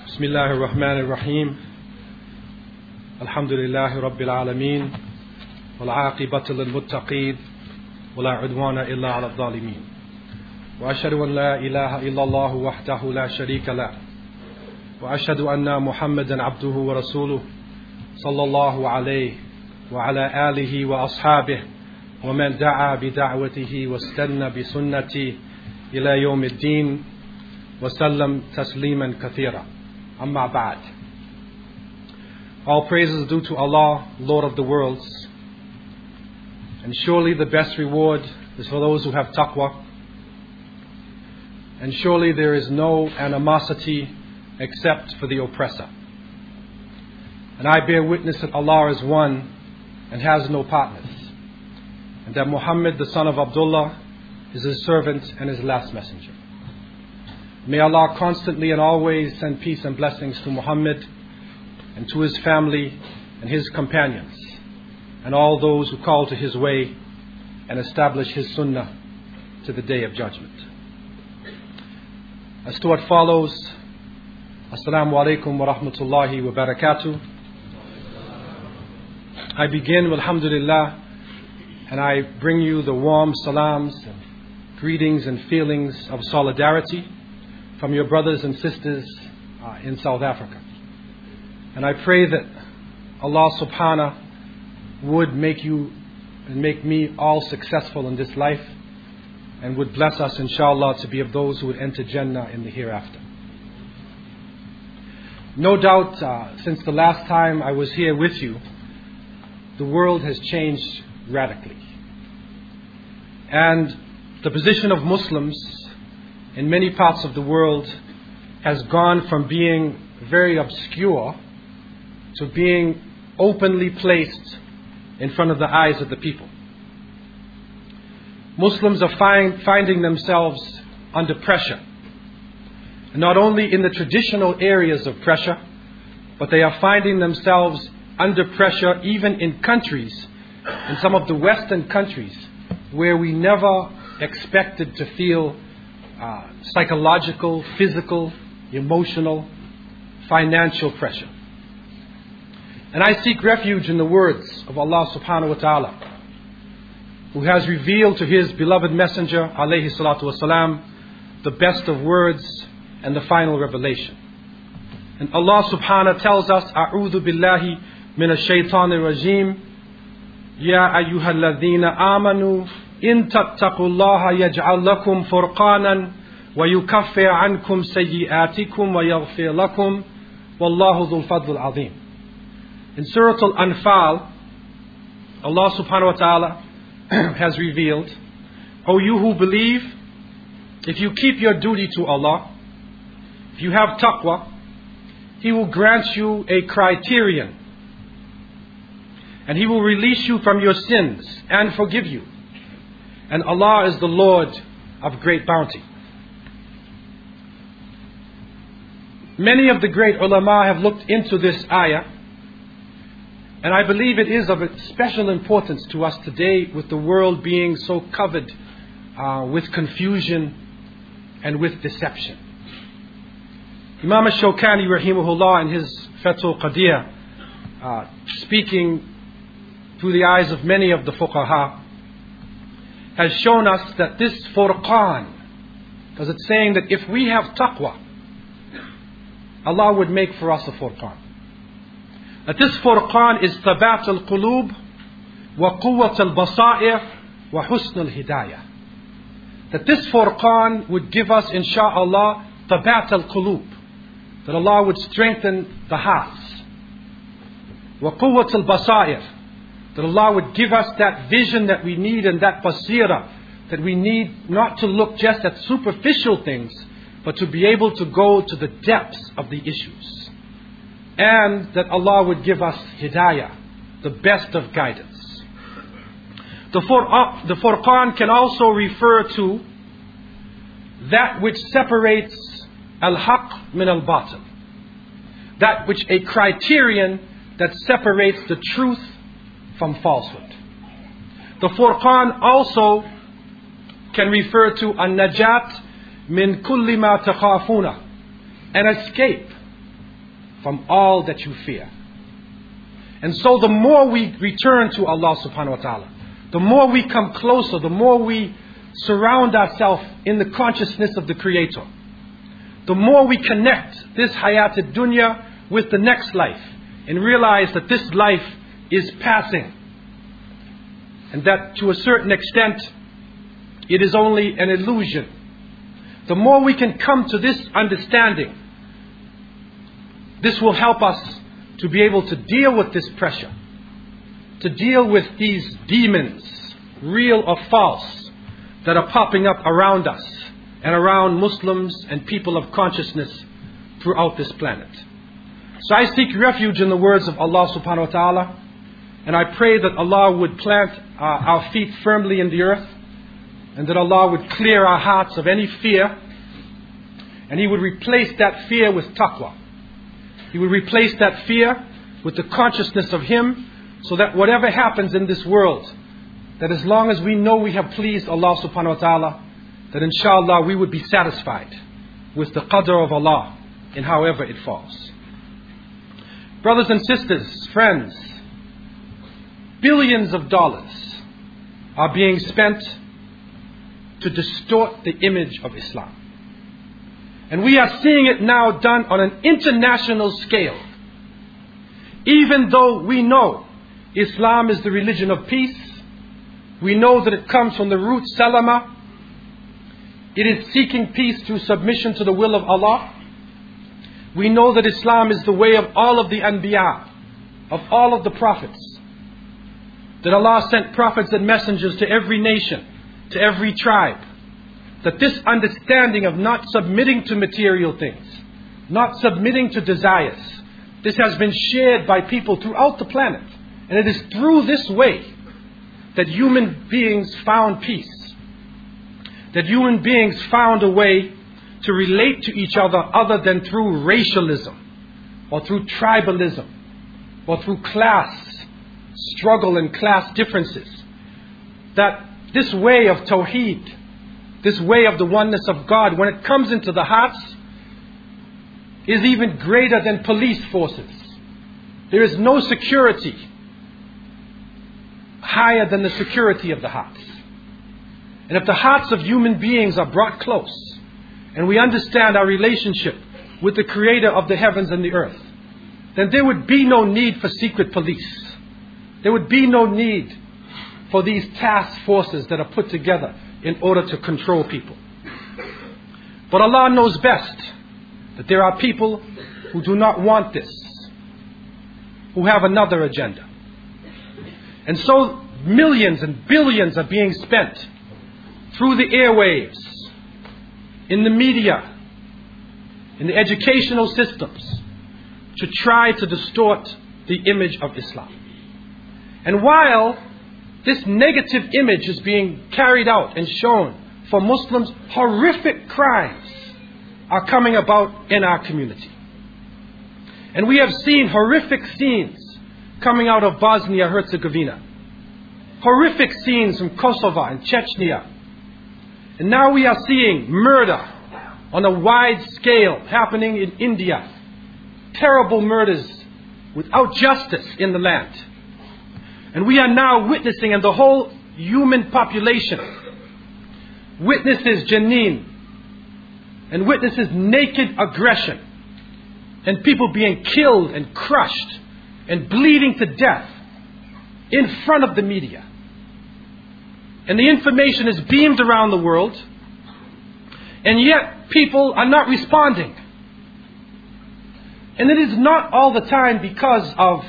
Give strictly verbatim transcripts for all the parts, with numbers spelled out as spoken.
بسم الله الرحمن الرحيم الحمد لله رب العالمين والعاقبة للمتقين ولا عدوان إلا على الظالمين وأشهد أن لا إله إلا الله وحده لا شريك له وأشهد أن محمدا عبده ورسوله صلى الله عليه وعلى آله وأصحابه ومن دعا بدعوته واستنى بسنته إلى يوم الدين وسلم تسليما كثيرا. Amma ba'd. All praises due to Allah, Lord of the worlds. And surely the best reward is for those who have taqwa. And surely there is no animosity except for the oppressor. And I bear witness that Allah is one and has no partners. And that Muhammad, the son of Abdullah, is his servant and his last messenger. May Allah constantly and always send peace and blessings to Muhammad and to his family and his companions and all those who call to his way and establish his sunnah to the day of judgment. As to what follows, Assalamu alaikum wa rahmatullahi wa barakatuh. I begin with alhamdulillah, and I bring you the warm salams and greetings and feelings of solidarity from your brothers and sisters uh, in South Africa. And I pray that Allah subhanahu would make you and make me all successful in this life and would bless us inshallah to be of those who would enter Jannah in the hereafter. No doubt uh, since the last time I was here with you, the world has changed radically. And the position of Muslims in many parts of the world has gone from being very obscure to being openly placed in front of the eyes of the people. Muslims are find, finding themselves under pressure. And not only in the traditional areas of pressure, but they are finding themselves under pressure even in countries, in some of the Western countries, where we never expected to feel Uh, psychological, physical, emotional, financial pressure. And I seek refuge in the words of Allah subhanahu wa ta'ala, who has revealed to his beloved messenger alayhi salatu wasalam the best of words and the final revelation. And Allah subhanahu tells us, A'udhu billahi minash shaitanir rajim, Ya ayyuhalladhina amanu إن تتقوا الله يجعل لكم فرقانا ويكفر عنكم سيئاتكم ويغفر لكم والله ذو الفضل العظيم. In Surah Al-Anfal, Allah subhanahu wa ta'ala has revealed, O you who believe, if you keep your duty to Allah, if you have taqwa, He will grant you a criterion and He will release you from your sins and forgive you. And Allah is the Lord of great bounty. Many of the great ulama have looked into this ayah, and I believe it is of special importance to us today, with the world being so covered uh, with confusion and with deception. Imam al-Shawkani rahimahullah in his Fathul Qadir, uh, speaking through the eyes of many of the fuqaha, has shown us that this furqan, because it's saying that if we have taqwa, Allah would make for us a furqan. That this furqan is tabat al-qulub wa quwwat al-basair wa husn al-hidayah. That this furqan would give us, insha'Allah, tabat al-qulub. That Allah would strengthen the hearts. Wa quwwat al-basair. That Allah would give us that vision that we need and that basira that we need, not to look just at superficial things, but to be able to go to the depths of the issues. And that Allah would give us hidayah, the best of guidance. The, Fur- the Furqan can also refer to that which separates al-haq min al-batil. That which a criterion that separates the truth from falsehood. The Furqan also can refer to an najat min kulli ma takhafuna, an escape from all that you fear. And so the more we return to Allah subhanahu wa ta'ala, the more we come closer, the more we surround ourselves in the consciousness of the Creator, the more we connect this hayat dunya with the next life and realize that this life is passing and that to a certain extent it is only an illusion. The more we can come to this understanding, this will help us to be able to deal with this pressure, to deal with these demons, real or false, that are popping up around us and around Muslims and people of consciousness throughout this planet. So I seek refuge in the words of Allah subhanahu wa ta'ala, and I pray that Allah would plant uh, our feet firmly in the earth, and that Allah would clear our hearts of any fear, and He would replace that fear with taqwa. He would replace that fear with the consciousness of Him, so that whatever happens in this world, that as long as we know we have pleased Allah subhanahu wa ta'ala, that inshallah we would be satisfied with the qadr of Allah in however it falls. Brothers and sisters, friends, billions of dollars are being spent to distort the image of Islam. And we are seeing it now done on an international scale. Even though we know Islam is the religion of peace, we know that it comes from the root salama. It is seeking peace through submission to the will of Allah. We know that Islam is the way of all of the anbiya, of all of the prophets. That Allah sent prophets and messengers to every nation, to every tribe. That this understanding of not submitting to material things, not submitting to desires, this has been shared by people throughout the planet. And it is through this way that human beings found peace. That human beings found a way to relate to each other other than through racialism, or through tribalism, or through class struggle and class differences. That this way of tawheed, this way of the oneness of God, when it comes into the hearts, is even greater than police forces. There is no security higher than the security of the hearts. And if the hearts of human beings are brought close, and we understand our relationship with the Creator of the heavens and the earth, then there would be no need for secret police. There would be no need for these task forces that are put together in order to control people. But Allah knows best that there are people who do not want this, who have another agenda. And so millions and billions are being spent through the airwaves, in the media, in the educational systems, to try to distort the image of Islam. And while this negative image is being carried out and shown for Muslims, horrific crimes are coming about in our community. And we have seen horrific scenes coming out of Bosnia-Herzegovina. Horrific scenes from Kosovo and Chechnya. And now we are seeing murder on a wide scale happening in India. Terrible murders without justice in the land. And we are now witnessing, and the whole human population witnesses Janine and witnesses naked aggression and people being killed and crushed and bleeding to death in front of the media. And the information is beamed around the world, and yet people are not responding. And it is not all the time because of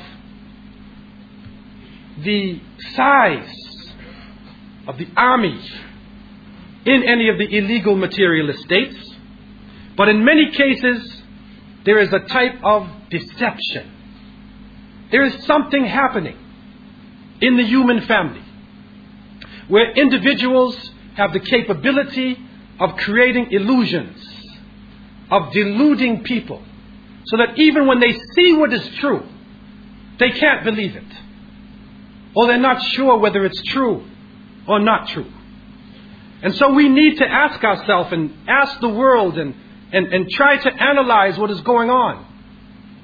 the size of the army in any of the illegal materialist states, but in many cases there is a type of deception. There is something happening in the human family where individuals have the capability of creating illusions, of deluding people, so that even when they see what is true, they can't believe it. Or they're not sure whether it's true or not true. And so we need to ask ourselves and ask the world and, and, and try to analyze what is going on.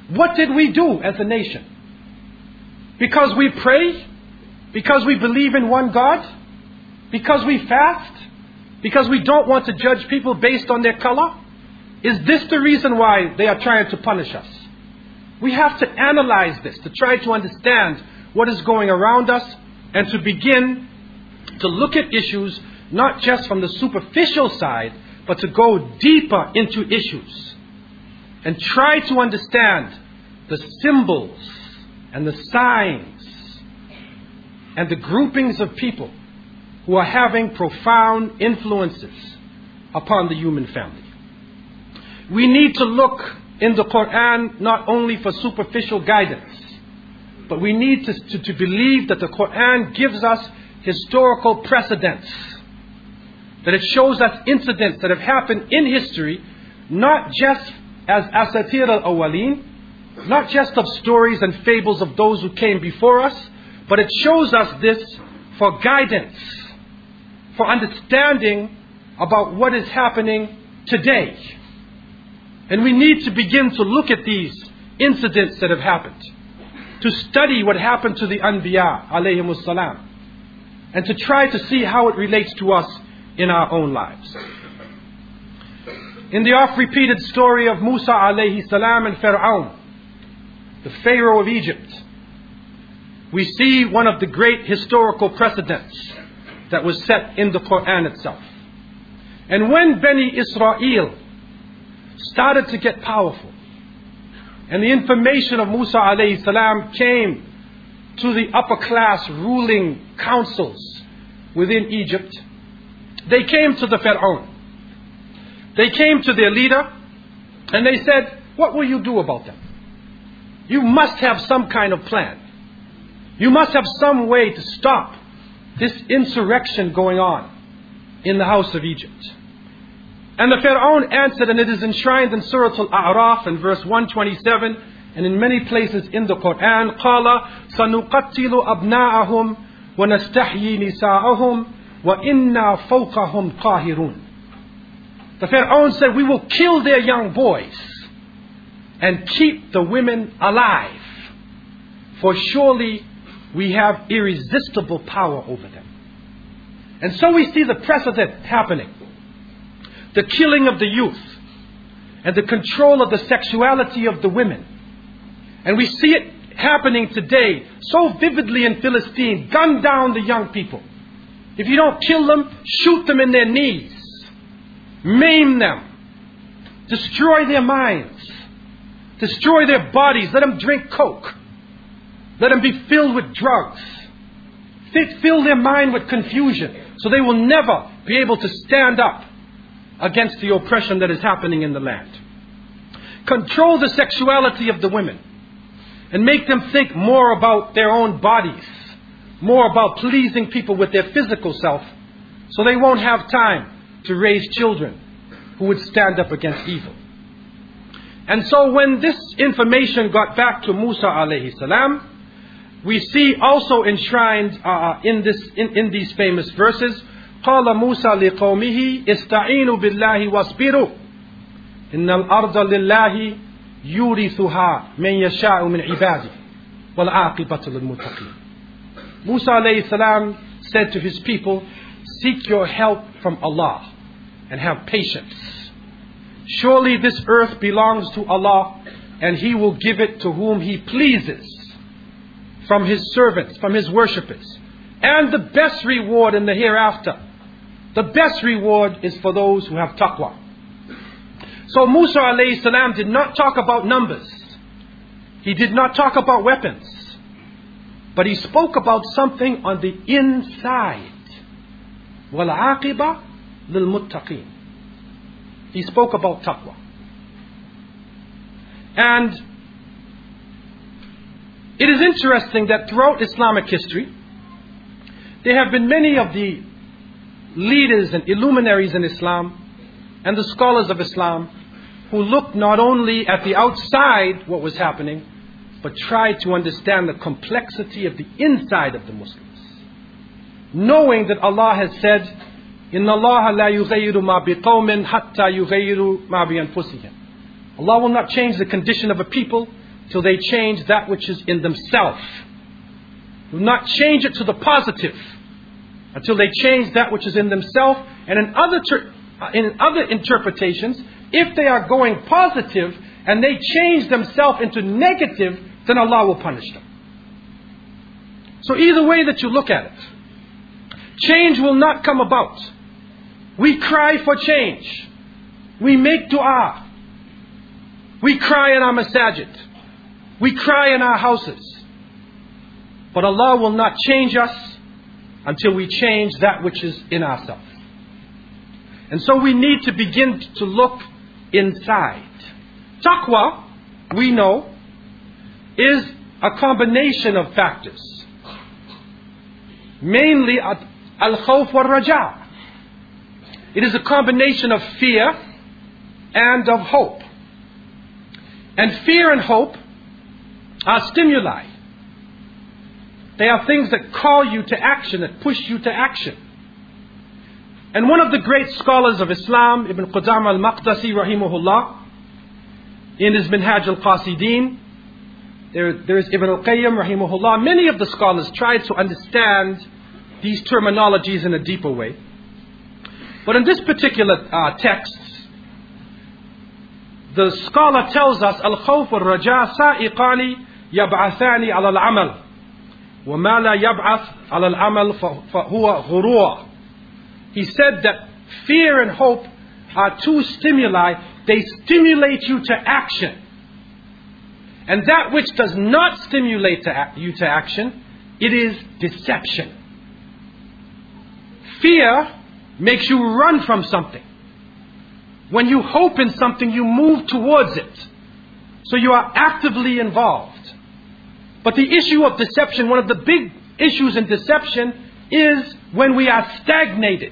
What did we do as a nation? Because we pray? Because we believe in one God? Because we fast? Because we don't want to judge people based on their color? Is this the reason why they are trying to punish us? We have to analyze this, to try to understand what is going around us, and to begin to look at issues not just from the superficial side, but to go deeper into issues and try to understand the symbols and the signs and the groupings of people who are having profound influences upon the human family. We need to look in the Quran not only for superficial guidance, but we need to, to, to believe that the Quran gives us historical precedents, that it shows us incidents that have happened in history, not just as asatir al-awwaleen, not just of stories and fables of those who came before us, but it shows us this for guidance, for understanding about what is happening today. And we need to begin to look at these incidents that have happened, to study what happened to the Anbiya alayhimus salam, and to try to see how it relates to us in our own lives. In the oft-repeated story of Musa alayhi salam and Fir'aun, the Pharaoh of Egypt, we see one of the great historical precedents that was set in the Quran itself. And when Bani Israel started to get powerful, and the information of Musa alayhi salam came to the upper class ruling councils within Egypt, they came to the Pharaoh. They came to their leader and they said, what will you do about them? You must have some kind of plan. You must have some way to stop this insurrection going on in the house of Egypt. And the Pharaoh answered, and it is enshrined in Surah Al-A'raf in verse one twenty-seven, and in many places in the Quran, قَالَ سَنُقَتِّلُ أَبْنَاءَهُمْ وَنَسْتَحْيِي نِسَاءَهُمْ وَإِنَّا فَوْقَهُمْ قَاهِرُونَ. The Pharaoh said, we will kill their young boys and keep the women alive, for surely we have irresistible power over them. And so we see the precedent happening. The killing of the youth and the control of the sexuality of the women. And we see it happening today so vividly in Philistine. Gun down the young people. If you don't kill them, shoot them in their knees. Maim them. Destroy their minds. Destroy their bodies. Let them drink coke. Let them be filled with drugs. Fill their mind with confusion, so they will never be able to stand up against the oppression that is happening in the land. Control the sexuality of the women and make them think more about their own bodies, more about pleasing people with their physical self, so they won't have time to raise children who would stand up against evil. And so when this information got back to Musa alayhi salam, we see also enshrined uh, in this in, in these famous verses, قال موسى لقومه استعينوا بالله واصبروا إن الأرض لله يورثها من يشاء من عباده والعاقبة للمتقين. Musa alayhi salam said to his people, seek your help from Allah and have patience. Surely this earth belongs to Allah, and He will give it to whom He pleases from His servants, from His worshippers. And the best reward in the hereafter, the best reward is for those who have taqwa. So Musa alayhi salam did not talk about numbers. He did not talk about weapons. But he spoke about something on the inside. وَالْعَاقِبَةُ لِلْمُتَّقِينَ. He spoke about taqwa. And it is interesting that throughout Islamic history, there have been many of the leaders and illuminaries in Islam and the scholars of Islam who looked not only at the outside, what was happening, but tried to understand the complexity of the inside of the Muslims. Knowing that Allah has said, إِنَّ اللَّهَ لَا يُغَيِّرُ مَا بِقَوْمٍ حَتَّى يُغَيِّرُ مَا بِأَنفُسِهِمْ. Allah will not change the condition of a people till they change that which is in themselves. Will not change it to the positive until they change that which is in themselves. And in other ter- in other interpretations, if they are going positive and they change themselves into negative, then Allah will punish them. So either way that you look at it, change will not come about. We cry for change. We make dua. We cry in our masajid. We cry in our houses. But Allah will not change us until we change that which is in ourselves. And so we need to begin to look inside. Taqwa, we know, is a combination of factors. Mainly al-khawf wal-raja. It is a combination of fear and of hope. And fear and hope are stimuli. They are things that call you to action, that push you to action. And one of the great scholars of Islam, Ibn Qudama al-Maqdisi rahimahullah, in his Minhaj al-Qasideen, there, there is Ibn al-Qayyim rahimahullah. Many of the scholars tried to understand these terminologies in a deeper way. But in this particular uh, text, the scholar tells us, al-khawf wal-raja sa'iqani yab'athani ala al-amal. وَمَا لَا يَبْعَثْ عَلَى الْعَمَلِ فَهُوَ غُرُورٌ. He said that fear and hope are two stimuli. They stimulate you to action. And that which does not stimulate to act, you to action, it is deception. Fear makes you run from something. When you hope in something, you move towards it. So you are actively involved. But the issue of deception, one of the big issues in deception, is when we are stagnated.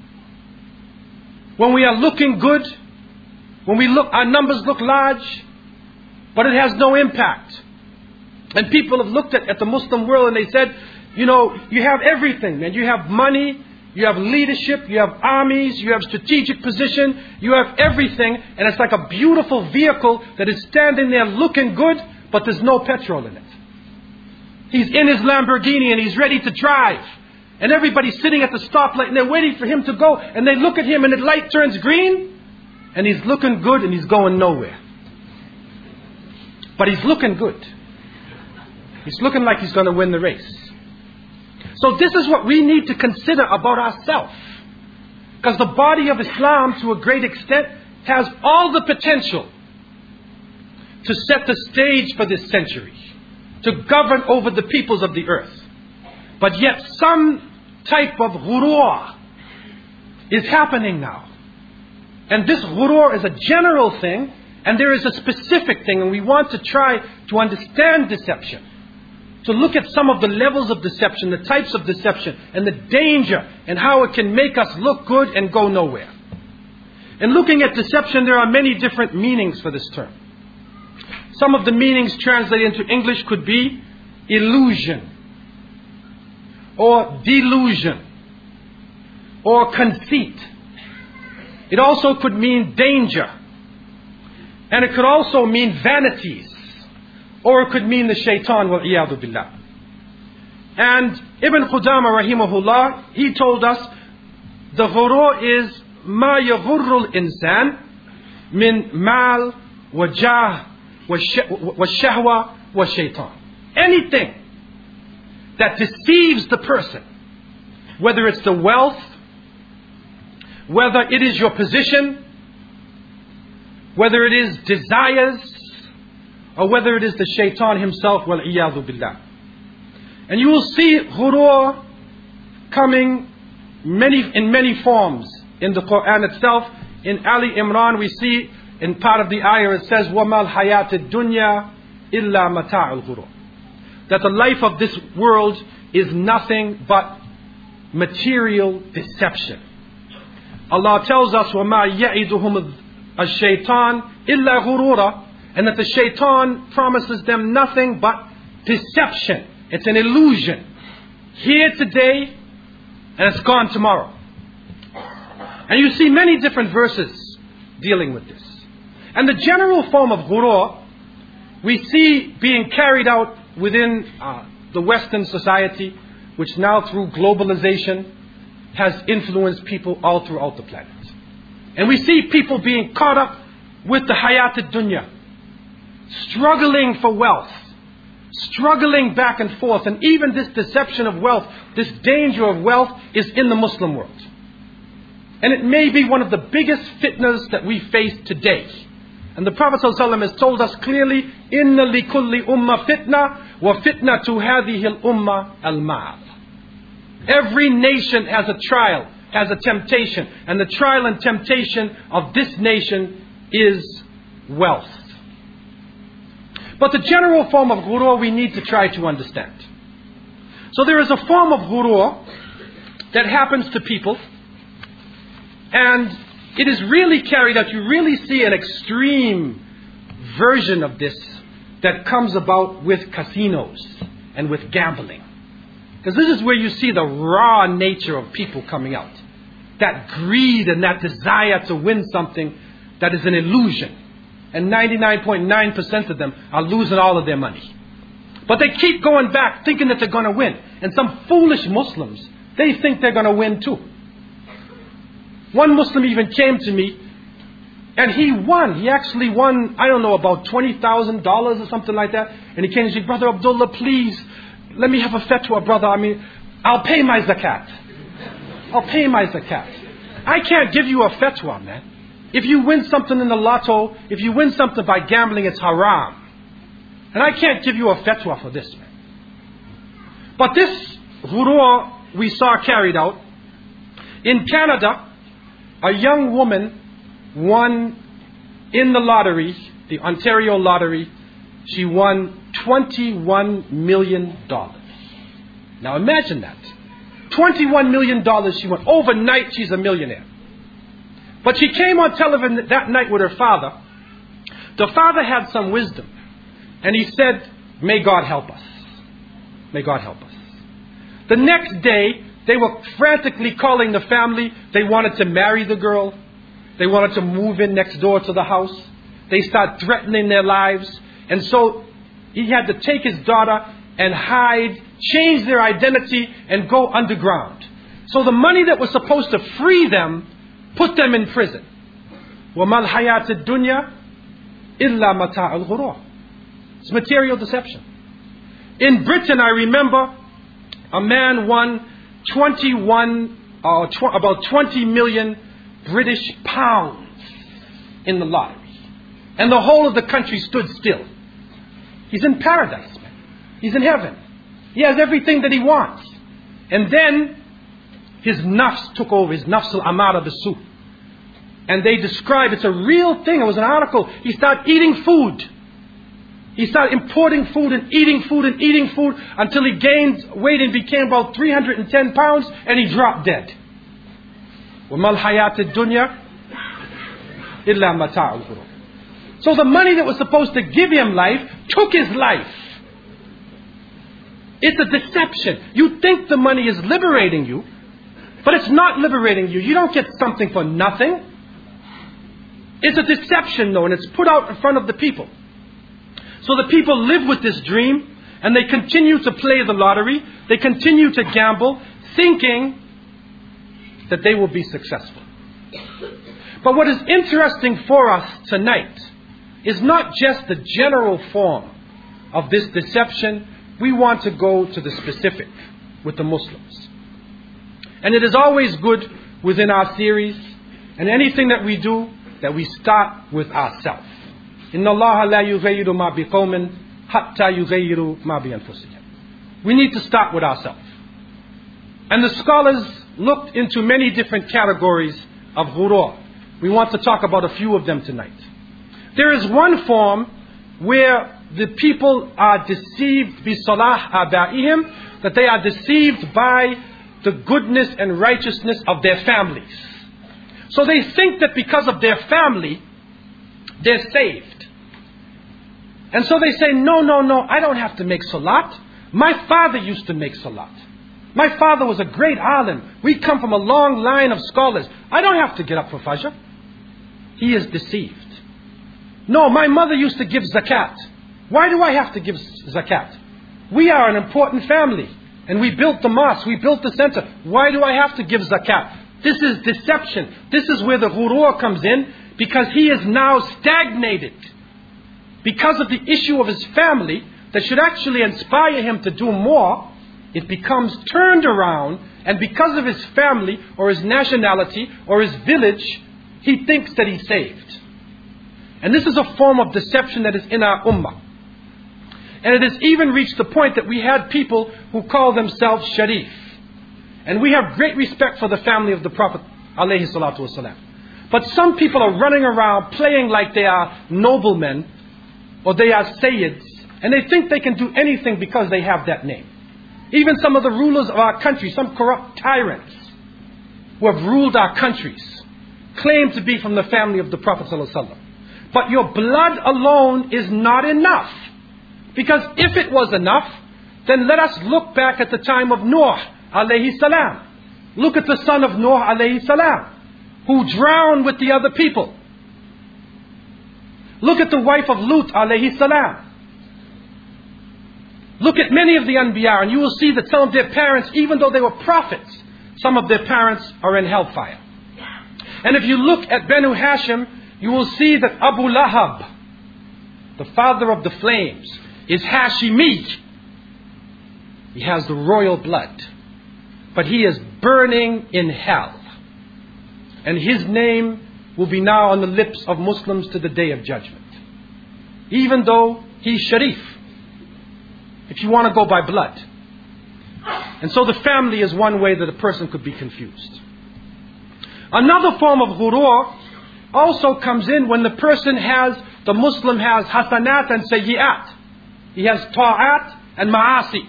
When we are looking good, when we look, our numbers look large, but it has no impact. And people have looked at, at the Muslim world and they said, you know, you have everything, man. You have money, you have leadership, you have armies, you have strategic position, you have everything, and it's like a beautiful vehicle that is standing there looking good, but there's no petrol in it. He's in his Lamborghini and he's ready to drive. And everybody's sitting at the stoplight and they're waiting for him to go. And they look at him and the light turns green. And he's looking good and he's going nowhere. But he's looking good. He's looking like he's going to win the race. So this is what we need to consider about ourselves. Because the body of Islam, to a great extent, has all the potential to set the stage for this century, to govern over the peoples of the earth. But yet some type of ghurur is happening now. And this ghurur is a general thing, and there is a specific thing, and we want to try to understand deception. To look at some of the levels of deception, the types of deception, and the danger, and how it can make us look good and go nowhere. In looking at deception, there are many different meanings for this term. Some of the meanings translated into English could be illusion, or delusion, or conceit. It also could mean danger. And it could also mean vanities. Or it could mean the shaitan, wal-iyadu billah. And Ibn Qudama rahimahullah, he told us, the ghurur is ma yaghurru al-insan min mal wa jah wa shahwa wa shaitan. Anything that deceives the person, whether it's the wealth, whether it is your position, whether it is desires, or whether it is the shaitan himself, wal-iyadu billah. And you will see ghurur coming many in many forms in the Quran itself. In Ali Imran we see in part of the ayah it says, وَمَا الْحَيَاةِ الدُّنْيَا إِلَّا مَتَاعُ الْغُرُورِ. That the life of this world is nothing but material deception. Allah tells us, وَمَا يَعِدُهُمُ الشَّيْطَانِ إِلَّا غُرُورًا. And that the shaitan promises them nothing but deception. It's an illusion. Here today, and it's gone tomorrow. And you see many different verses dealing with this. And the general form of ghurur we see being carried out within uh, the Western society, which now through globalization has influenced people all throughout the planet. And we see people being caught up with the hayat ad-dunya, struggling for wealth, struggling back and forth. And even this deception of wealth, this danger of wealth is in the Muslim world. And it may be one of the biggest fitnas that we face today. And the Prophet ﷺ has told us clearly, Inna li kulli umma fitna wa fitna tu hadhihi al-umma al-mal. Every nation has a trial, has a temptation. And the trial and temptation of this nation is wealth. But the general form of ghurur we need to try to understand. So there is a form of ghurur that happens to people, and it is really carried out. You really see an extreme version of this that comes about with casinos and with gambling. Because this is where you see the raw nature of people coming out. That greed and that desire to win something that is an illusion. And ninety-nine point nine percent of them are losing all of their money. But they keep going back thinking that they're going to win. And some foolish Muslims, they think they're going to win too. One Muslim even came to me and he won. He actually won, I don't know, about twenty thousand dollars or something like that. And he came and said, Brother Abdullah, please, let me have a fatwa, brother. I mean, I'll pay my zakat. I'll pay my zakat. I can't give you a fatwa, man. If you win something in the lotto, if you win something by gambling, it's haram. And I can't give you a fatwa for this, man. But this ghurur we saw carried out in Canada. A young woman won in the lottery, the Ontario lottery. She won twenty-one million dollars. Now imagine that. twenty-one million dollars she won. Overnight she's a millionaire. But she came on television that night with her father. The father had some wisdom. And he said, may God help us. May God help us. The next day, they were frantically calling the family. They wanted to marry the girl. They wanted to move in next door to the house. They started threatening their lives. And so he had to take his daughter and hide, change their identity, and go underground. So the money that was supposed to free them put them in prison. وَمَا الْحَيَاةِ الدُّنْيَا إِلَّا مَتَاعُ الْغُرُورِ. It's material deception. In Britain, I remember a man won twenty-one, uh, tw- about twenty million British pounds in the lottery. And the whole of the country stood still. He's in paradise, man. He's in heaven. He has everything that he wants. And then his nafs took over, his nafs al-amara bisu. And they describe, it's a real thing, it was an article. He started eating food. He started importing food and eating food and eating food until he gained weight and became about three hundred ten pounds, and he dropped dead. وَمَا الْحَيَاةِ الدُّنْيَا إِلَّا مَتَاعُ الْغُرُورِ. So the money that was supposed to give him life took his life. It's a deception. You think the money is liberating you, but it's not liberating you. You don't get something for nothing. It's a deception though, and it's put out in front of the people. So the people live with this dream, and they continue to play the lottery. They continue to gamble, thinking that they will be successful. But what is interesting for us tonight is not just the general form of this deception. We want to go to the specific with the Muslims. And it is always good within our series and anything that we do that we start with ourselves. Inna Allah la yughayyiru ma biqawmin hatta yughayyiru ma bi anfusihim. We need to start with ourselves. And the scholars looked into many different categories of ghurur. We want to talk about a few of them tonight. There is one form where the people are deceived bi salah abaihim, that they are deceived by the goodness and righteousness of their families. So they think that because of their family, they're saved. And so they say, no, no, no, I don't have to make salat. My father used to make salat. My father was a great alim. We come from a long line of scholars. I don't have to get up for fajr. He is deceived. No, my mother used to give zakat. Why do I have to give zakat? We are an important family. And we built the mosque, we built the center. Why do I have to give zakat? This is deception. This is where the ghurur comes in, because he is now stagnated. Because of the issue of his family, that should actually inspire him to do more, it becomes turned around, and because of his family, or his nationality, or his village, he thinks that he's saved. And this is a form of deception that is in our ummah. And it has even reached the point that we had people who call themselves Sharif. And we have great respect for the family of the Prophet alayhi salatu wasalam. But some people are running around playing like they are noblemen or they are sayyids, and they think they can do anything because they have that name. Even some of the rulers of our country, some corrupt tyrants who have ruled our countries, claim to be from the family of the Prophet sallallahu alaihi wasallam. But your blood alone is not enough. Because if it was enough, then let us look back at the time of Noah alayhi salam. Look at the son of Noah alayhi salam, who drowned with the other people. Look at the wife of Lut alayhi salam. Look at many of the Anbiya, and you will see that some of their parents, even though they were prophets, some of their parents are in hellfire. And if you look at Banu Hashim, you will see that Abu Lahab, the father of the flames, is Hashimi. He has the royal blood. But he is burning in hell. And his name will be now on the lips of Muslims to the day of judgment. Even though he's Sharif. If you want to go by blood. And so the family is one way that a person could be confused. Another form of ghurur also comes in when the person has, the Muslim has hasanat and sayyi'at. He has ta'at and ma'asi.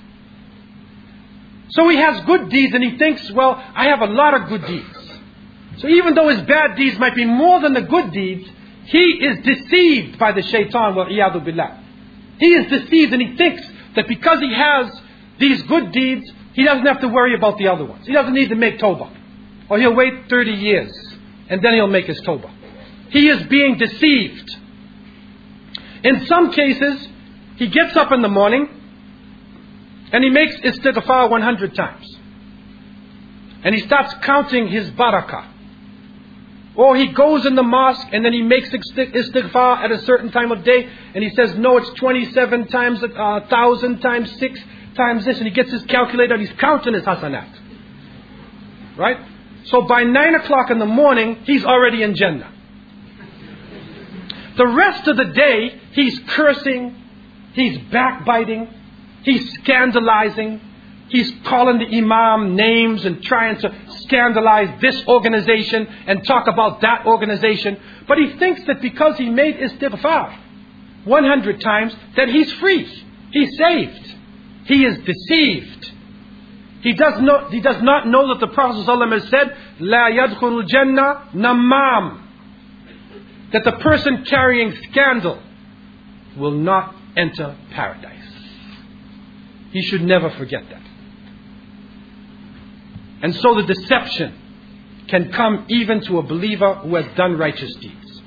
So he has good deeds and he thinks, well, I have a lot of good deeds. So even though his bad deeds might be more than the good deeds, he is deceived by the shaitan, wa iyadu billah. He is deceived and he thinks that because he has these good deeds, he doesn't have to worry about the other ones. He doesn't need to make tawbah. Or he'll wait thirty years and then he'll make his tawbah. He is being deceived. In some cases, he gets up in the morning and he makes istighfar one hundred times. And he starts counting his barakah. Or he goes in the mosque and then he makes istighfar at a certain time of day. And he says, no, it's twenty-seven times, a uh, thousand times six times this. And he gets his calculator and he's counting his hasanat. Right? So by nine o'clock in the morning, he's already in Jannah. The rest of the day, he's cursing, he's backbiting, he's scandalizing, he's calling the imam names and trying to scandalize this organization and talk about that organization. But he thinks that because he made istighfar one hundred times, that he's free, he's saved. He is deceived. He does not, he does not know that the Prophet ﷺ has said, La yadkhulul jannah namam. That the person carrying scandal will not enter paradise. He should never forget that. And so the deception can come even to a believer who has done righteous deeds.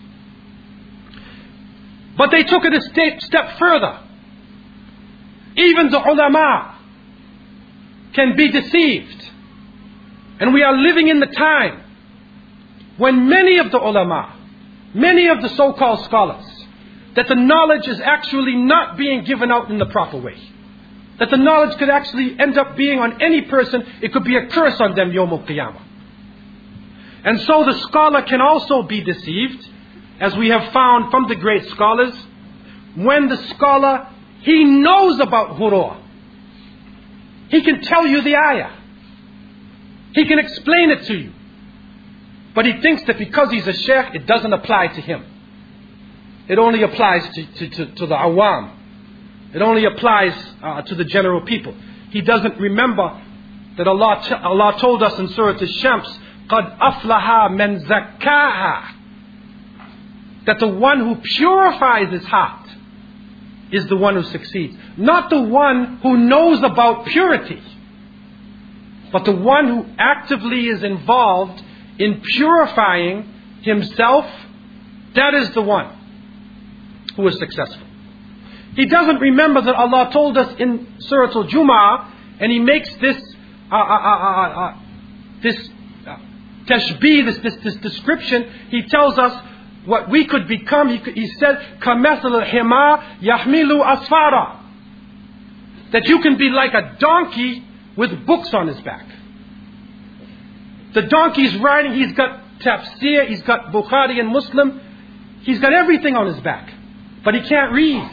But they took it a step, step further. Even the ulama can be deceived. And we are living in the time when many of the ulama, many of the so-called scholars, that the knowledge is actually not being given out in the proper way. That the knowledge could actually end up being on any person. It could be a curse on them Yawm al-Qiyamah. And so the scholar can also be deceived, as we have found from the great scholars, when the scholar, he knows about ghurur. He can tell you the ayah. He can explain it to you. But he thinks that because he's a sheikh, it doesn't apply to him. It only applies to, to, to, to the awam. It only applies uh, to the general people. He doesn't remember that Allah, t- Allah told us in Surah Ash-Shams, قَدْ أَفْلَهَا مَنْ زَكَّاهَا, that the one who purifies his heart is the one who succeeds. Not the one who knows about purity, but the one who actively is involved in purifying himself. That is the one who is successful. He doesn't remember that Allah told us in Surah Al-Jumu'ah, and he makes this uh, uh, uh, uh, uh, this uh, tashbih, this, this, this description. He tells us what we could become. He, he said, كَمَثَلِ الْحِمَارِ يَحْمِلُ أَسْفَارًا, that you can be like a donkey with books on his back. The donkey's riding, he's got tafsir, he's got Bukhari and Muslim, he's got everything on his back, but he can't read.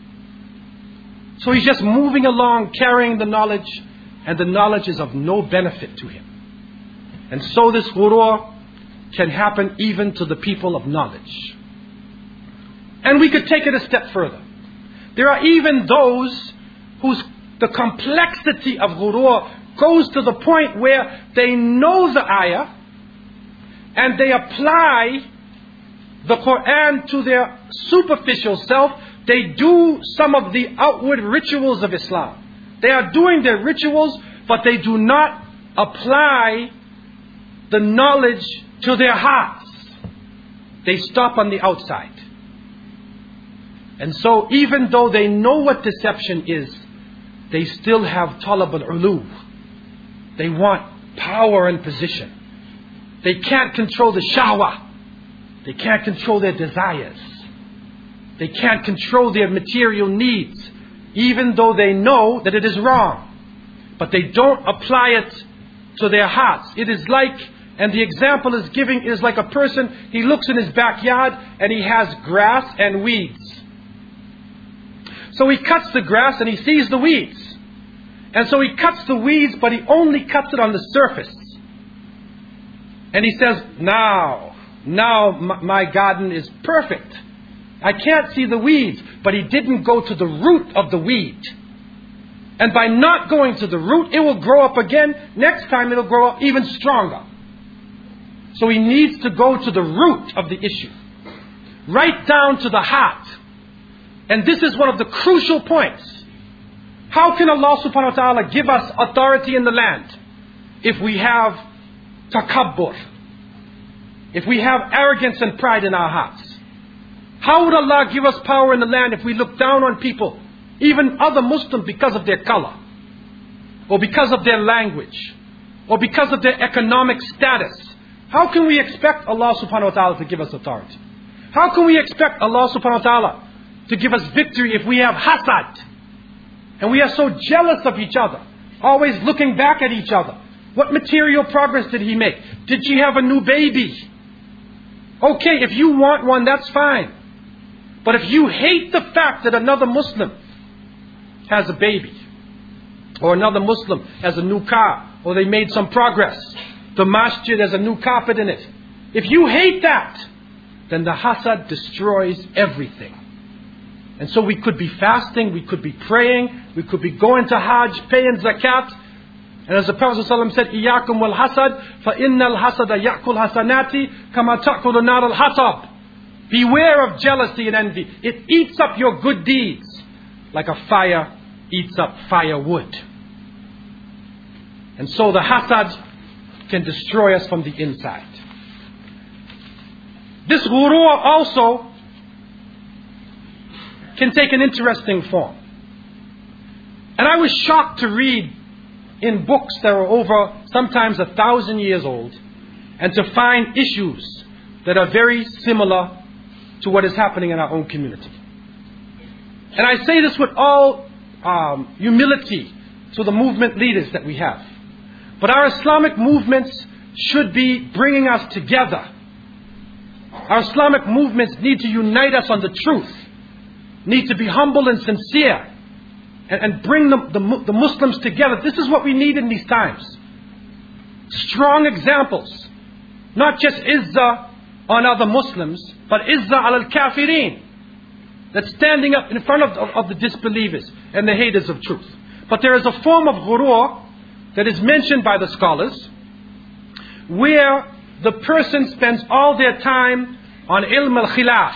So he's just moving along, carrying the knowledge, and the knowledge is of no benefit to him. And so this ghurur can happen even to the people of knowledge. And we could take it a step further. There are even those whose the complexity of ghurur goes to the point where they know the ayah and they apply the Quran to their superficial self. They do some of the outward rituals of Islam. They are doing their rituals, but they do not apply the knowledge to their hearts. They stop on the outside. And so even though they know what deception is, they still have talab al-ulu. They want power and position. They can't control the shahwa. They can't control their desires. They can't control their material needs, even though they know that it is wrong. But they don't apply it to their hearts. It is like, and the example is giving, is like a person, he looks in his backyard and he has grass and weeds. So he cuts the grass and he sees the weeds. And so he cuts the weeds, but he only cuts it on the surface. And he says, now, now my garden is perfect. I can't see the weeds, but he didn't go to the root of the weed. And by not going to the root, it will grow up again. Next time it will grow up even stronger. So he needs to go to the root of the issue. Right down to the heart. And this is one of the crucial points. How can Allah subhanahu wa ta'ala give us authority in the land if we have takabbur? If we have arrogance and pride in our hearts? How would Allah give us power in the land if we look down on people, even other Muslims, because of their color, or because of their language, or because of their economic status? How can we expect Allah subhanahu wa ta'ala to give us authority? How can we expect Allah subhanahu wa ta'ala to give us victory if we have hasad? And we are so jealous of each other, always looking back at each other. What material progress did he make? Did she have a new baby? Okay, if you want one, that's fine. But if you hate the fact that another Muslim has a baby, or another Muslim has a new car, or they made some progress, the masjid has a new carpet in it, if you hate that, then the hasad destroys everything. And so we could be fasting, we could be praying, we could be going to Hajj, paying zakat. And as the Prophet ﷺ said, إِيَّاكُمْ وَالْحَسَدْ فَإِنَّ الْحَسَدَ يَأْكُلْ حَسَنَاتِ كَمَا تَأْكُلُ النَّارُ الْحَطَبِ. Beware of jealousy and envy. It eats up your good deeds like a fire eats up firewood. And so the hasad can destroy us from the inside. This ghurur also can take an interesting form. And I was shocked to read in books that are over sometimes a thousand years old, and to find issues that are very similar to what is happening in our own community. And I say this with all um, humility to the movement leaders that we have. But our Islamic movements should be bringing us together. Our Islamic movements need to unite us on the truth, need to be humble and sincere, and, and bring the, the, the Muslims together. This is what we need in these times. Strong examples. Not just izzah on other Muslims, but izzah al-kafirin. That's standing up in front of, of, of the disbelievers and the haters of truth. But there is a form of ghurur that is mentioned by the scholars, where the person spends all their time on ilm al-khilaf.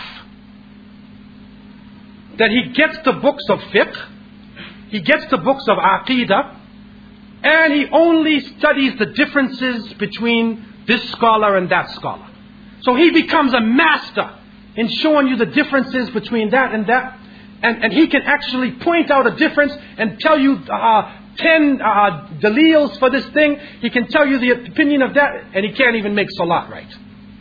That he gets the books of fiqh, he gets the books of aqidah, and he only studies the differences between this scholar and that scholar. So he becomes a master in showing you the differences between that and that. and, and he can actually point out a difference and tell you uh, ten uh, daleels for this thing. He can tell you the opinion of that, and he can't even make salat right.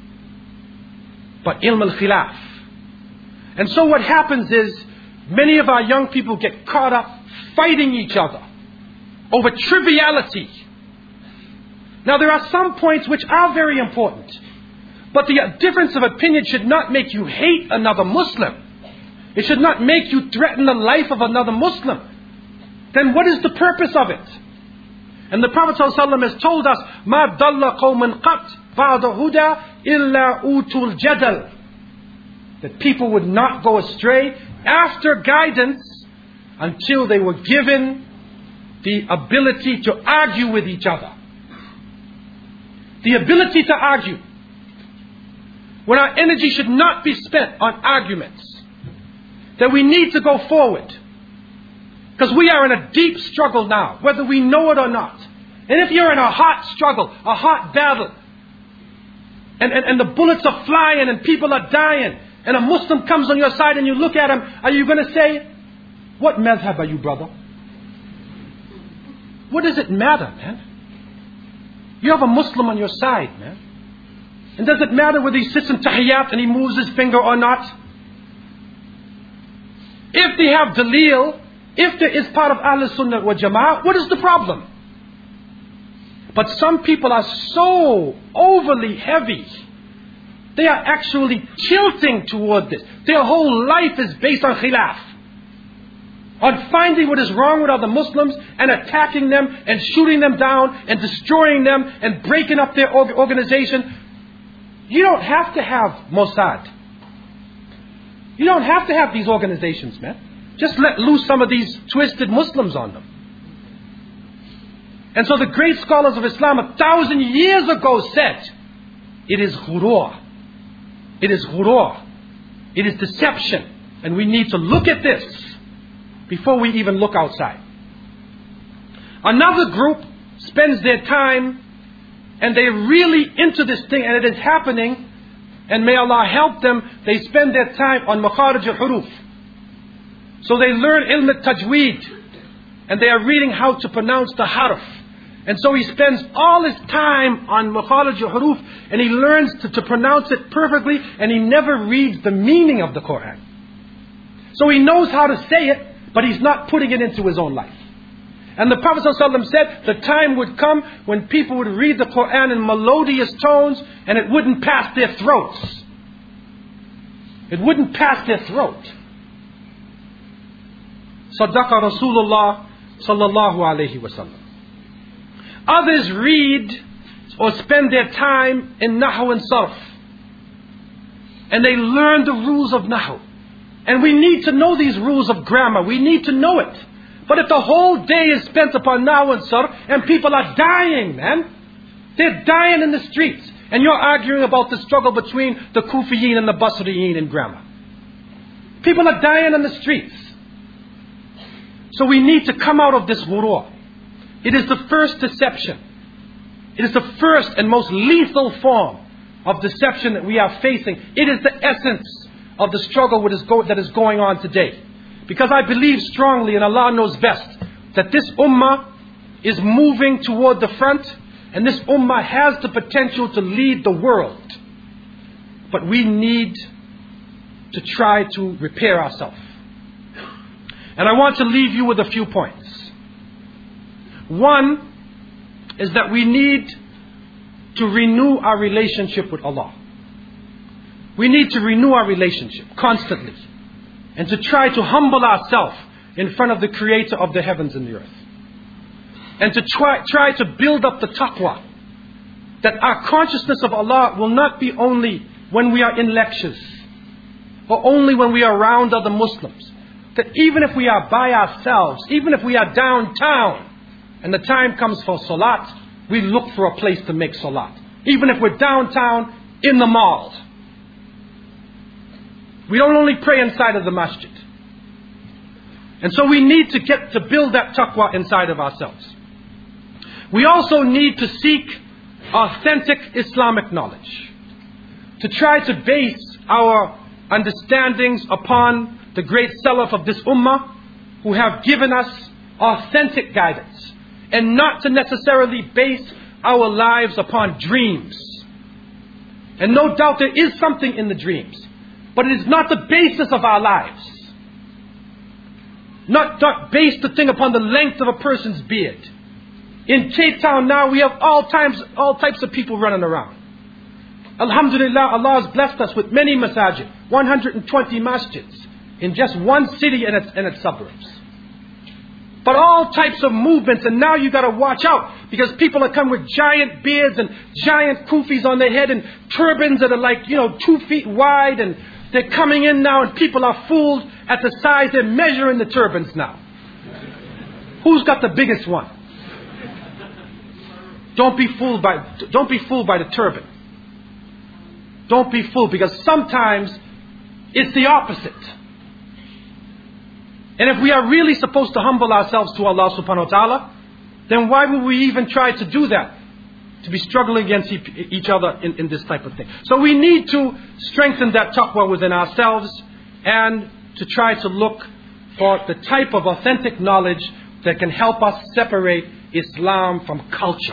But ilm al-khilaf. And so what happens is, many of our young people get caught up fighting each other over triviality. Now there are some points which are very important, but the difference of opinion should not make you hate another Muslim. It should not make you threaten the life of another Muslim. Then what is the purpose of it? And the Prophet ﷺ has told us, مَا ضَلَّ قَوْمًا قَطْ بَعْدَ هُدَى إِلَّا أُوتُوا الْجَدَلِ. That people would not go astray after guidance until they were given the ability to argue with each other. The ability to argue. When our energy should not be spent on arguments. That we need to go forward. Because we are in a deep struggle now, whether we know it or not. And if you're in a hot struggle, a hot battle, and, and, and the bullets are flying and people are dying, and a Muslim comes on your side and you look at him, are you going to say, what madhab are you, brother? What does it matter, man? You have a Muslim on your side, man. And does it matter whether he sits in tahiyyat and he moves his finger or not? If they have daleel, if there is part of Ahl Sunnah wa Jama'ah, what is the problem? But some people are so overly heavy. They are actually tilting toward this. Their whole life is based on khilaf. On finding what is wrong with other Muslims and attacking them and shooting them down and destroying them and breaking up their organization. You don't have to have Mossad. You don't have to have these organizations, man. Just let loose some of these twisted Muslims on them. And so the great scholars of Islam a thousand years ago said, it is ghurur. It is ghurur. It is deception. And we need to look at this before we even look outside. Another group spends their time and they're really into this thing and it is happening, and may Allah help them, they spend their time on makharij al-huruf. So they learn ilm al-tajweed and they are reading how to pronounce the harf. And so he spends all his time on makharij al-huruf and he learns to, to pronounce it perfectly, and he never reads the meaning of the Quran. So he knows how to say it, but he's not putting it into his own life. And the Prophet ﷺ said the time would come when people would read the Quran in melodious tones and it wouldn't pass their throats. It wouldn't pass their throat. Sadaqa Rasulullah sallallahu alayhi wasallam. Others read or spend their time in Nahu and Sarf. And they learn the rules of Nahu. And we need to know these rules of grammar. We need to know it. But if the whole day is spent upon Nahu and Sarf, and people are dying, man. They're dying in the streets. And you're arguing about the struggle between the Kufiyin and the Basriyin in grammar. People are dying in the streets. So we need to come out of this ghurur. It is the first deception. It is the first and most lethal form of deception that we are facing. It is the essence of the struggle that is going on today. Because I believe strongly, and Allah knows best, that this ummah is moving toward the front, and this ummah has the potential to lead the world. But we need to try to repair ourselves. And I want to leave you with a few points. One is that we need to renew our relationship with Allah. We need to renew our relationship constantly. And to try to humble ourselves in front of the Creator of the heavens and the earth. And to try, try to build up the taqwa. That our consciousness of Allah will not be only when we are in lectures. Or only when we are around other Muslims. That even if we are by ourselves, even if we are downtown, and the time comes for salat, we look for a place to make salat. Even if we're downtown in the mall. We don't only pray inside of the masjid. And so we need to get to build that taqwa inside of ourselves. We also need to seek authentic Islamic knowledge. To try to base our understandings upon the great Salaf of this ummah, who have given us authentic guidance, and not to necessarily base our lives upon dreams. And no doubt there is something in the dreams, but it is not the basis of our lives. Not, not base the thing upon the length of a person's beard. In Cape Town now we have all times, all types of people running around. Alhamdulillah, Allah has blessed us with many masajid, one hundred twenty masjids in just one city and its, and its suburbs. But all types of movements, and now you got to watch out, because people are coming with giant beards and giant kufis on their head and turbans that are like, you know, two feet wide, and they're coming in now and people are fooled at the size. They're measuring the turbans now. Who's got the biggest one? Don't be fooled by, don't be fooled by the turban. Don't be fooled, because sometimes it's the opposite. And if we are really supposed to humble ourselves to Allah subhanahu wa ta'ala, then why would we even try to do that? To be struggling against each other in, in this type of thing. So we need to strengthen that taqwa within ourselves, and to try to look for the type of authentic knowledge that can help us separate Islam from culture.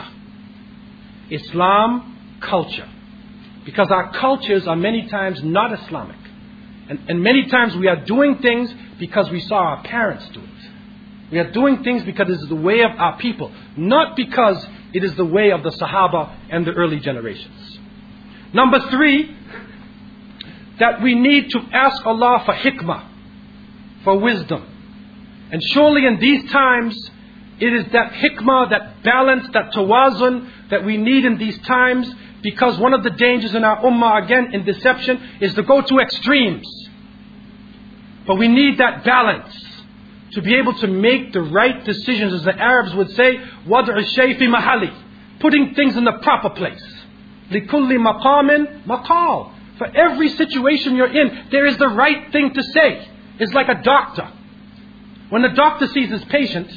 Islam, culture. Because our cultures are many times not Islamic. And, and many times we are doing things because we saw our parents do it. We are doing things because it is the way of our people, not because it is the way of the Sahaba and the early generations. Number three, that we need to ask Allah for hikmah, for wisdom. And surely in these times, it is that hikmah, that balance, that tawazun that we need in these times, because one of the dangers in our ummah, again, in deception, is to go to extremes. But we need that balance to be able to make the right decisions, as the Arabs would say, وَضْعُ الشَّيْءِ فِي مَحَلِّ, putting things in the proper place. لِكُلِّ مَقَامٍ مَقَالٍ. For every situation you're in, there is the right thing to say. It's like a doctor. When the doctor sees his patient,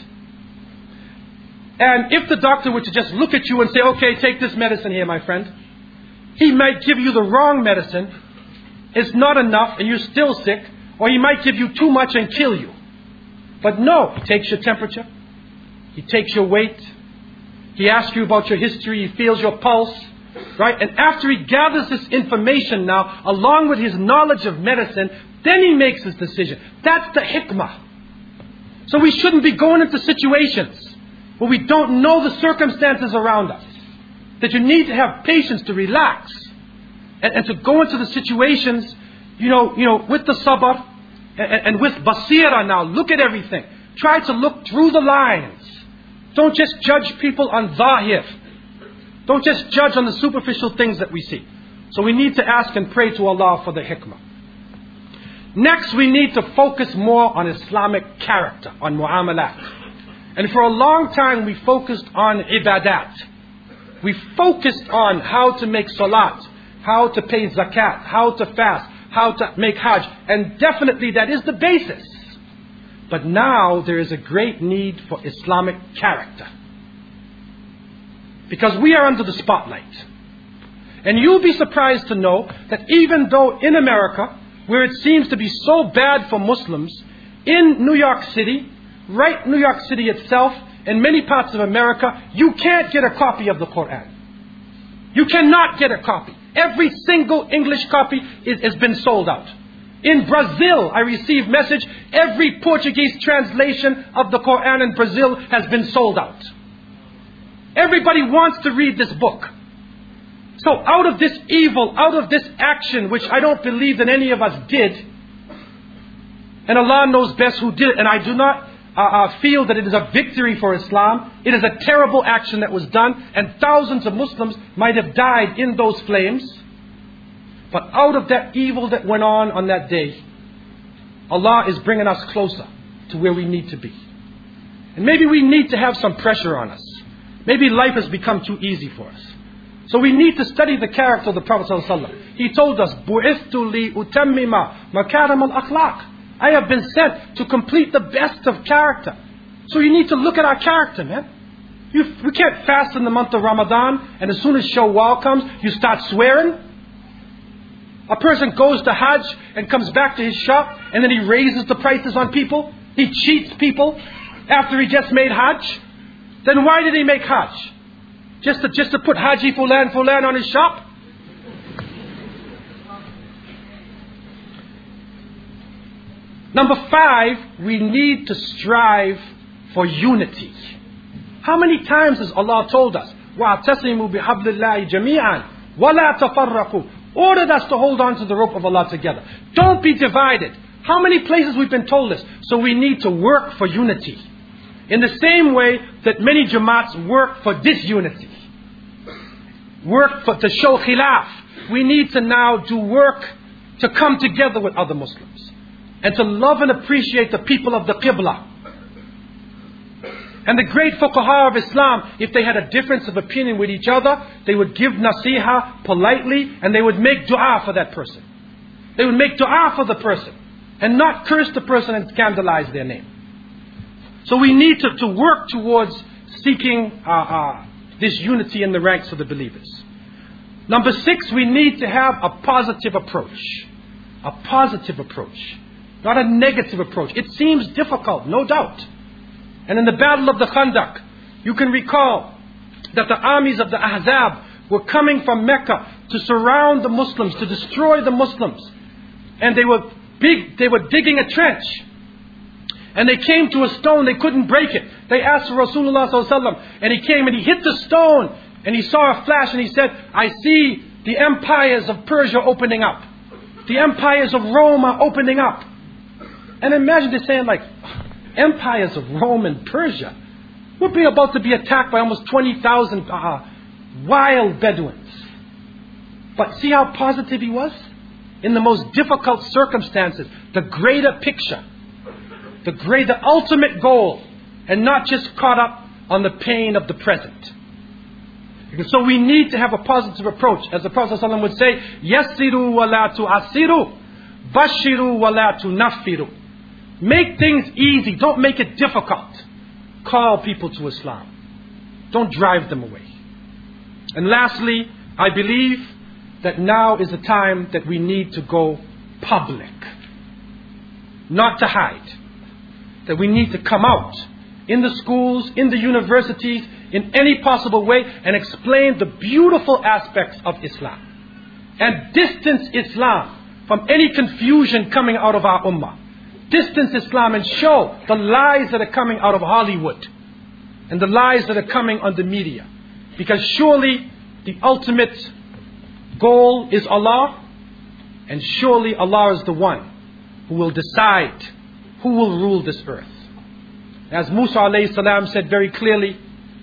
and if the doctor were to just look at you and say, okay, take this medicine here, my friend, he might give you the wrong medicine. It's not enough and you're still sick. Or he might give you too much and kill you. But no, he takes your temperature. He takes your weight. He asks you about your history. He feels your pulse. Right? And after he gathers this information now, along with his knowledge of medicine, then he makes his decision. That's the hikmah. So we shouldn't be going into situations where we don't know the circumstances around us. That you need to have patience to relax. And, and to go into the situations, you know, you know, with the sabr, and, and with basira now. Look at everything. Try to look through the lines. Don't just judge people on zahir. Don't just judge on the superficial things that we see. So we need to ask and pray to Allah for the hikmah. Next, we need to focus more on Islamic character, on mu'amalat. And for a long time, we focused on ibadat. We focused on how to make salat, how to pay zakat, how to fast, how to make hajj. And definitely that is the basis. But now there is a great need for Islamic character. Because we are under the spotlight. And you'll be surprised to know that even though in America, where it seems to be so bad for Muslims, in New York City, right New York City itself, and many parts of America, you can't get a copy of the Quran. You cannot get a copy. Every single English copy is, has been sold out. In Brazil, I received message, every Portuguese translation of the Quran in Brazil has been sold out. Everybody wants to read this book. So out of this evil, out of this action, which I don't believe that any of us did, and Allah knows best who did it, and I do not uh, uh, feel that it is a victory for Islam. It is a terrible action that was done, and thousands of Muslims might have died in those flames. But out of that evil that went on on that day, Allah is bringing us closer to where we need to be. And maybe we need to have some pressure on us. Maybe life has become too easy for us. So we need to study the character of the Prophet ﷺ. He told us, بُعِثْتُ لِأُتَمِّمَ مَكَارِمَ الْأَخْلَاقِ. I have been sent to complete the best of character. So you need to look at our character, man. You, we can't fast in the month of Ramadan, and as soon as Shawwal comes, you start swearing. A person goes to Hajj and comes back to his shop and then he raises the prices on people. He cheats people after he just made Hajj. Then why did he make Hajj? Just to, just to put Haji Fulan Fulan on his shop? Number five, we need to strive for unity. How many times has Allah told us, وَاعْتَصِمُوا بِحَبْلِ اللَّهِ جَمِيعًا وَلَا تَفَرَّقُوا, ordered us to hold on to the rope of Allah together. Don't be divided. How many places we've been told this? So we need to work for unity. In the same way that many Jamaats work for disunity. Work for, to show khilaf. We need to now do work to come together with other Muslims. And to love and appreciate the people of the Qibla. And the great fuqaha of Islam, if they had a difference of opinion with each other, they would give nasiha politely and they would make dua for that person. They would make dua for the person and not curse the person and scandalize their name. So we need to, to work towards seeking uh, uh, this unity in the ranks of the believers. Number six, we need to have a positive approach. A positive approach. Not a negative approach. It seems difficult, no doubt. And in the battle of the Khandaq, you can recall that the armies of the Ahzab were coming from Mecca to surround the Muslims, to destroy the Muslims. And they were big, they were digging a trench. And they came to a stone, they couldn't break it. They asked for Rasulullah sallallahu alaihi wasallam, and he came and he hit the stone, and he saw a flash, and he said, I see the empires of Persia opening up. The empires of Rome are opening up. And imagine they're saying like, empires of Rome and Persia. We're being about to be attacked by almost twenty thousand uh, wild Bedouins. But see how positive he was? In the most difficult circumstances, the greater picture, the greater ultimate goal, and not just caught up on the pain of the present. So we need to have a positive approach. As the Prophet ﷺ would say, يَسِّرُوا وَلَا تُعَسِّرُوا بَشِّرُوا وَلَا تُنَفِّرُوا. Make things easy. Don't make it difficult. Call people to Islam. Don't drive them away. And lastly, I believe that now is the time that we need to go public. Not to hide. That we need to come out in the schools, in the universities, in any possible way and explain the beautiful aspects of Islam. And distance Islam from any confusion coming out of our ummah. Distance Islam and show the lies that are coming out of Hollywood and the lies that are coming on the media. Because surely the ultimate goal is Allah, and surely Allah is the one who will decide who will rule this earth. As Musa alayhi salam said very clearly,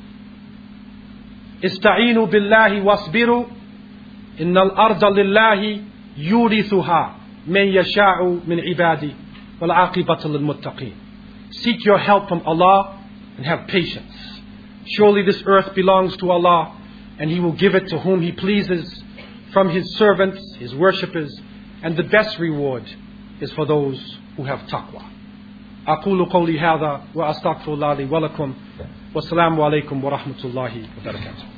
Ista'inu billahi wasbiru innal arda lillahi yurithuha man yasha'u min ibadi. Seek your help from Allah and have patience. Surely this earth belongs to Allah, and He will give it to whom He pleases from His servants, His worshippers, and the best reward is for those who have taqwa. أقول قولي هذا وأستغفر الله لي ولكم والسلام عليكم ورحمة الله وبركاته.